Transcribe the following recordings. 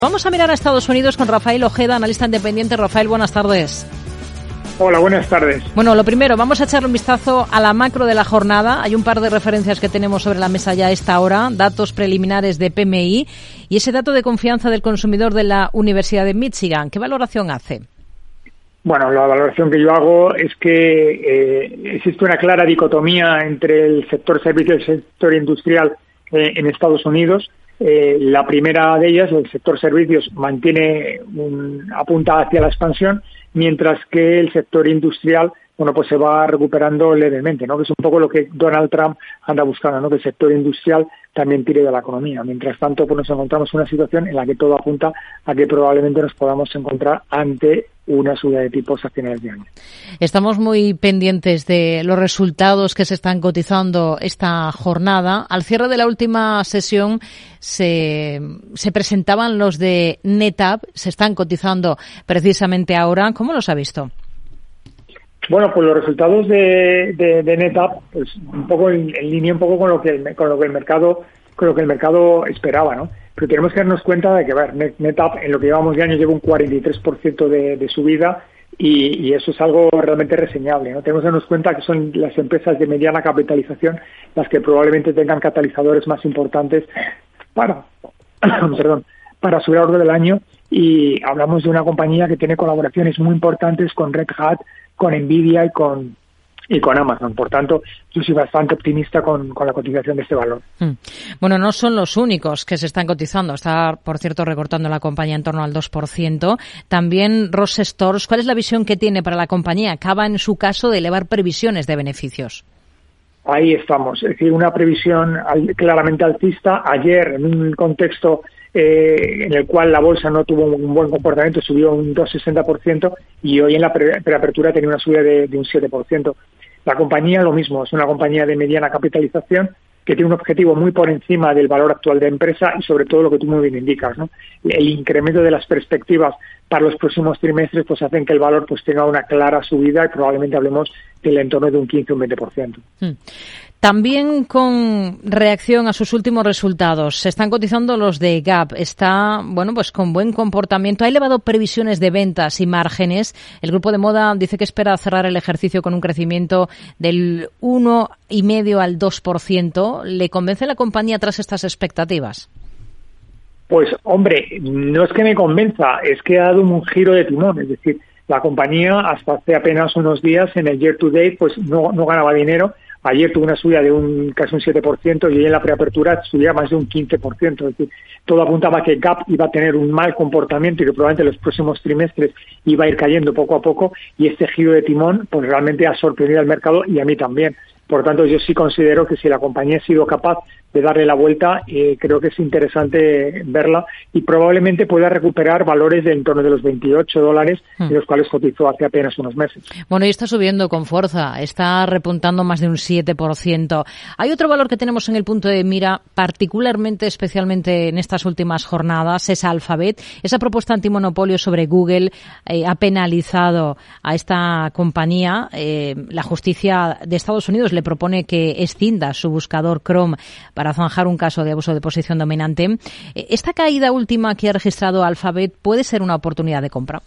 Vamos a mirar a Estados Unidos con Rafael Ojeda, analista independiente. Rafael, buenas tardes. Hola, buenas tardes. Bueno, lo primero, vamos a echarle un vistazo a la macro de la jornada. Hay un par de referencias que tenemos sobre la mesa ya a esta hora, datos preliminares de PMI y ese dato de confianza del consumidor de la Universidad de Michigan. ¿Qué valoración hace? Bueno, la valoración que yo hago es que existe una clara dicotomía entre el sector servicios y el sector industrial en Estados Unidos. La primera de ellas, el sector servicios, apunta hacia la expansión, mientras que el sector industrial, pues se va recuperando levemente, ¿no? Que es un poco lo que Donald Trump anda buscando, ¿no? Que el sector industrial también tire de la economía. Mientras tanto, nos encontramos en una situación en la que todo apunta a que probablemente nos podamos encontrar ante una subida de tipos a finales de año. Estamos muy pendientes de los resultados que se están cotizando esta jornada. Al cierre de la última sesión se presentaban los de NetApp, se están cotizando precisamente ahora. ¿Cómo los ha visto? Bueno, pues los resultados de NetApp, pues un poco en línea un poco con lo que el mercado esperaba, ¿no? Pero tenemos que darnos cuenta de que, NetApp en lo que llevamos de año lleva un 43% de subida y eso es algo realmente reseñable, ¿no? Tenemos que darnos cuenta que son las empresas de mediana capitalización las que probablemente tengan catalizadores más importantes para subir a orden del año, y hablamos de una compañía que tiene colaboraciones muy importantes con Red Hat, con Nvidia y con Amazon. Por tanto, yo soy bastante optimista con la cotización de este valor. Bueno, no son los únicos que se están cotizando. Está, por cierto, recortando la compañía en torno al 2%. También Ross Stores. ¿Cuál es la visión que tiene para la compañía? Acaba, en su caso, de elevar previsiones de beneficios. Ahí estamos. Es decir, una previsión claramente alcista. Ayer, en un contexto en el cual la bolsa no tuvo un buen comportamiento, subió un 2,60%, y hoy en la preapertura tenía una subida de un 7%. La compañía lo mismo, es una compañía de mediana capitalización que tiene un objetivo muy por encima del valor actual de empresa y sobre todo lo que tú muy bien indicas, ¿no? El incremento de las perspectivas para los próximos trimestres pues hacen que el valor pues tenga una clara subida y probablemente hablemos del entorno de un 15 o un 20%. También con reacción a sus últimos resultados, se están cotizando los de Gap. Está, pues con buen comportamiento. Ha elevado previsiones de ventas y márgenes. El grupo de moda dice que espera cerrar el ejercicio con un crecimiento del 1,5 al 2%. ¿Le convence la compañía tras estas expectativas? Pues, hombre, no es que me convenza, es que ha dado un giro de timón. Es decir, la compañía hasta hace apenas unos días en el year to date pues no ganaba dinero. Ayer tuvo una subida de casi un 7% y hoy en la preapertura subía más de un 15%. Es decir, todo apuntaba a que Gap iba a tener un mal comportamiento y que probablemente en los próximos trimestres iba a ir cayendo poco a poco, y este giro de timón pues realmente ha sorprendido al mercado y a mí también. Por tanto, yo sí considero que si la compañía ha sido capaz de darle la vuelta, creo que es interesante verla y probablemente pueda recuperar valores de en torno de los $28, de los cuales cotizó hace apenas unos meses. Bueno, y está subiendo con fuerza, está repuntando más de un 7%. Hay otro valor que tenemos en el punto de mira, especialmente en estas últimas jornadas, es Alphabet. Esa propuesta antimonopolio sobre Google ha penalizado a esta compañía. La justicia de Estados Unidos le propone que escinda su buscador Chrome para zanjar un caso de abuso de posición dominante. ¿Esta caída última que ha registrado Alphabet puede ser una oportunidad de compra?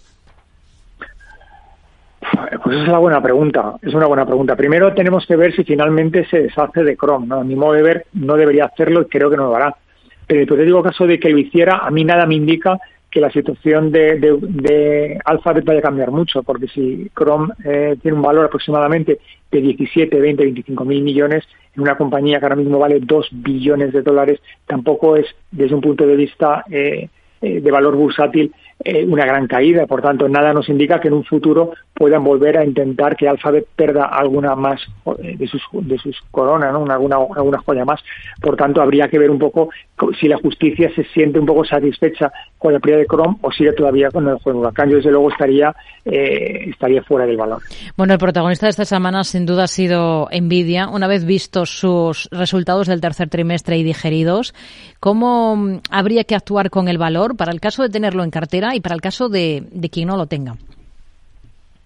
Pues es una buena pregunta. Primero tenemos que ver si finalmente se deshace de Chrome, ¿no? A mi modo de ver, no debería hacerlo y creo que no lo hará. Pero en el hipotético caso de que lo hiciera, a mí nada me indica que la situación de Alphabet vaya a cambiar mucho, porque si Chrome tiene un valor aproximadamente de 17, 20, 25 mil millones en una compañía que ahora mismo vale $2 billones, tampoco es, desde un punto de vista de valor bursátil, una gran caída. Por tanto, nada nos indica que en un futuro puedan volver a intentar que Alphabet pierda alguna más de sus coronas, ¿no? Alguna joya más. Por tanto, habría que ver un poco si la justicia se siente un poco satisfecha con la pérdida de Chrome o sigue todavía con el juego huracán. Yo, desde luego, estaría fuera del valor. Bueno, el protagonista de esta semana sin duda ha sido Nvidia. Una vez vistos sus resultados del tercer trimestre y digeridos, ¿cómo habría que actuar con el valor para el caso de tenerlo en cartera y para el caso de quien no lo tenga?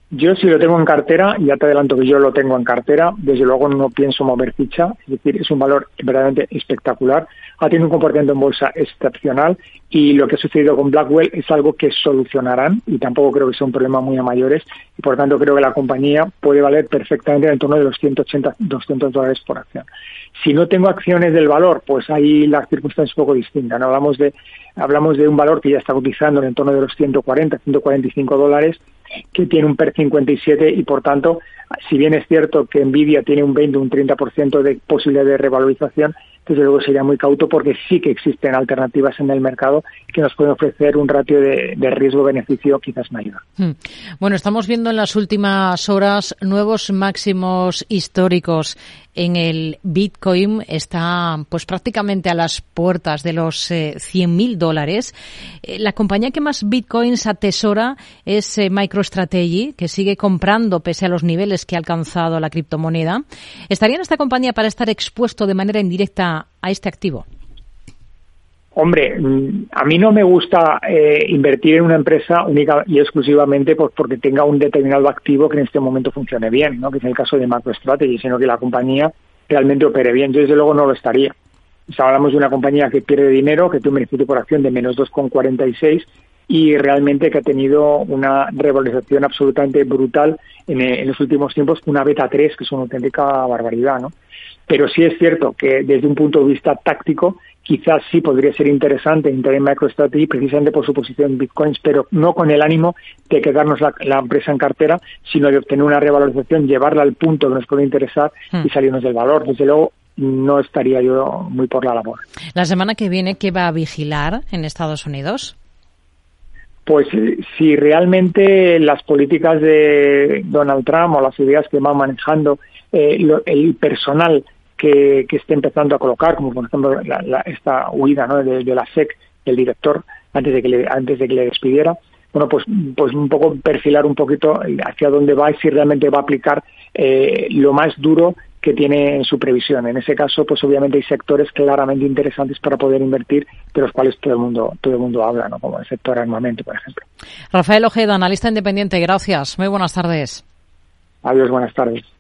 Yo si lo tengo en cartera, ya te adelanto que yo lo tengo en cartera, desde luego no pienso mover ficha, es decir, es un valor verdaderamente espectacular, ha tenido un comportamiento en bolsa excepcional y lo que ha sucedido con Blackwell es algo que solucionarán y tampoco creo que sea un problema muy a mayores y por tanto creo que la compañía puede valer perfectamente en torno de los 180, $200 por acción. Si no tengo acciones del valor, pues ahí la circunstancia es un poco distinta, ¿no? Hablamos de un valor que ya está cotizando en torno de los 140, $145, que tiene un PER 57 y por tanto, si bien es cierto que Nvidia tiene un 20 o un 30% de posibilidad de revalorización, desde luego sería muy cauto porque sí que existen alternativas en el mercado que nos pueden ofrecer un ratio de riesgo-beneficio quizás mayor. Bueno, estamos viendo en las últimas horas nuevos máximos históricos en el Bitcoin. Está pues prácticamente a las puertas de los $100,000. La compañía que más Bitcoins atesora es MicroStrategy, que sigue comprando pese a los niveles que ha alcanzado la criptomoneda. ¿Estaría en esta compañía para estar expuesto de manera indirecta a este activo? Hombre, a mí no me gusta invertir en una empresa única y exclusivamente pues porque tenga un determinado activo que en este momento funcione bien, ¿no? Que es el caso de MicroStrategy, sino que la compañía realmente opere bien. Yo desde luego no lo estaría. O sea, hablamos de una compañía que pierde dinero, que tiene un beneficio por acción de menos 2,46 y realmente que ha tenido una revalorización absolutamente brutal en los últimos tiempos, una beta 3, que es una auténtica barbaridad, ¿no? Pero sí es cierto que desde un punto de vista táctico quizás sí podría ser interesante entrar en MicroStrategy precisamente por su posición en Bitcoins, pero no con el ánimo de quedarnos la empresa en cartera, sino de obtener una revalorización, llevarla al punto que nos puede interesar y salirnos del valor. Desde luego, no estaría yo muy por la labor. La semana que viene, ¿qué va a vigilar en Estados Unidos? Pues si realmente las políticas de Donald Trump o las ideas que va manejando el personal que esté empezando a colocar, como por ejemplo esta huida, ¿no? de la SEC, del director, antes de que le despidiera, bueno, pues un poco perfilar un poquito hacia dónde va y si realmente va a aplicar lo más duro que tiene en su previsión. En ese caso, pues obviamente hay sectores claramente interesantes para poder invertir, de los cuales todo el mundo habla, ¿no? Como el sector armamento, por ejemplo. Rafael Ojeda, analista independiente, gracias. Muy buenas tardes. Adiós, buenas tardes.